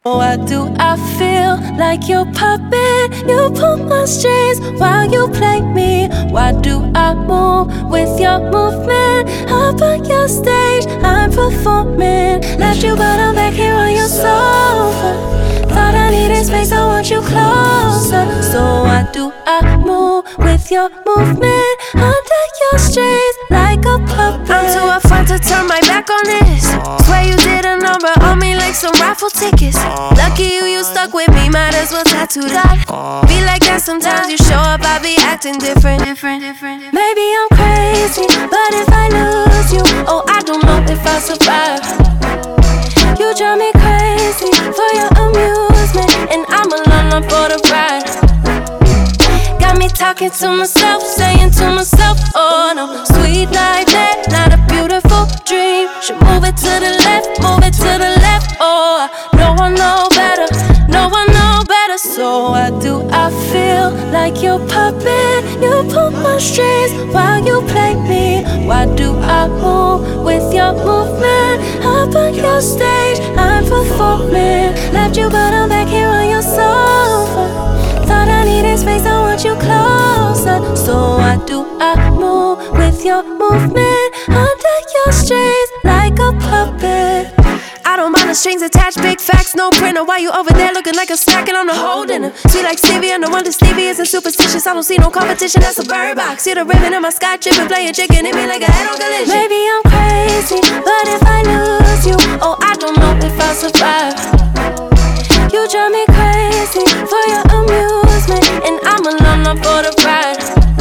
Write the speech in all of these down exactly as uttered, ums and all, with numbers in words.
Why do I feel like your puppet? You pull my strings while you play me. Why do I move with your movement? Up on your stage, I'm performing. Left you but I'm back here on your sofa. Thought I needed space, I want you closer. So why do I move with your movement? Under your strings like a puppet. I'm too afraid to turn my back on this. Swear you did a number on me like some raffle tickets. Lucky you, you stuck with me, might as well tattoo that. Be like that sometimes you show up, I be acting different, different, different. Maybe I'm crazy, but if I lose you, oh, I don't know if I survive. You drive me crazy for your amusement, and I'm alone for the ride. Got me talking to myself, saying to myself, oh no, sweet like that, not a beautiful dream. Should move it to the left, move it to the left, oh, no one know better, no one know better. So why do I feel like your puppet? You pull my strings while you play me. Why do I move with your movement? Up on your stage, I'm performing. Left you but I'm back here on your sofa. Thought I needed space, I want you closer. So why do I move with your movement? Under your strings like a puppet. I don't mind the strings attached, big facts, no printer. Why you over there looking like a snack and I'm the whole dinner? Sweet like Stevie, no wonder Stevie isn't superstitious. I don't see no competition, that's a bird box. See the ribbon in my sky tripping, playing chicken, hit me like a head on collision. Maybe I'm crazy, but if I lose you, oh, I don't know if I survive. You drive me crazy for your amusement, and I'm alone for the ride.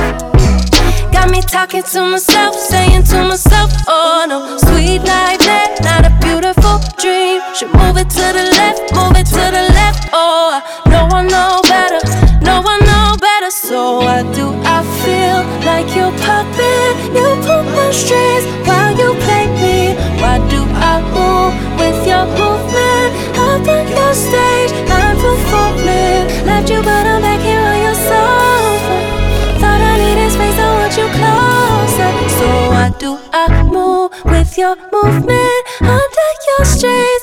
Got me talking to myself, saying to myself, oh no, sweet like that, not a beautiful dream. Should move it to the left, move it to the left, oh, no one know better, no one know better. So why do I feel like your puppet? You pull my strings while you play me. Why do I move with your movement? Up on your stage, I'm performing. Left you but I'm back here on your sofa. Thought I needed space, I want you closer. So why do I move with your movement? Under your strings